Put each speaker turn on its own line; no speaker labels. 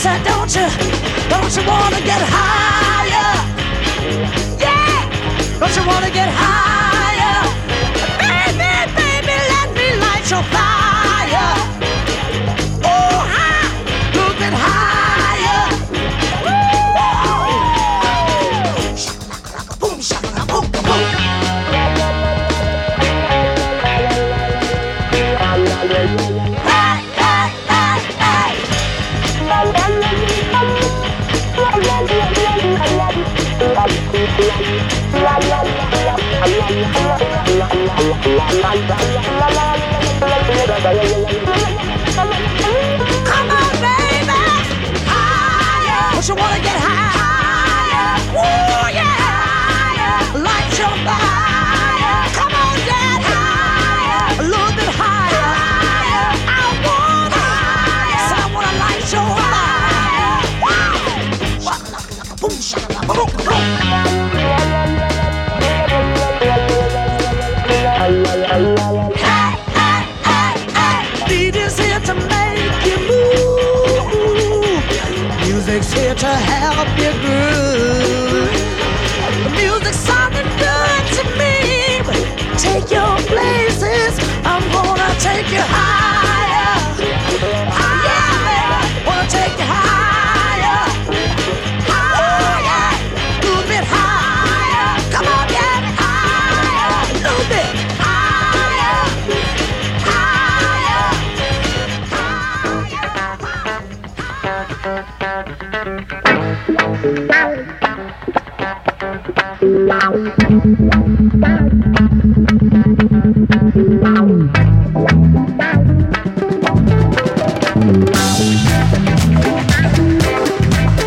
said, don't you wanna get higher? Yeah, don't you wanna get higher? Baby, baby, let me light your fire. Oh, high, a little bit higher. Shakalaka, boom, shakalaka, boom, boom, boom. Come on, baby, higher. Don't you wanna get higher? Oh yeah, higher. Light your fire. Come on, get higher. A little bit higher. I want higher. So I wanna light your fire. Wow. Shakalaka, boom, shakalaka, boom, boom. Hey, hey, hey, hey. Beat is here to make you move. Music's here to help you groove. The music's sounding good to me. But take your places. I'm gonna take you higher. Higher, baby. Wanna take you higher. Higher. A little bit higher. Come on, get higher. A little bit.
Wow.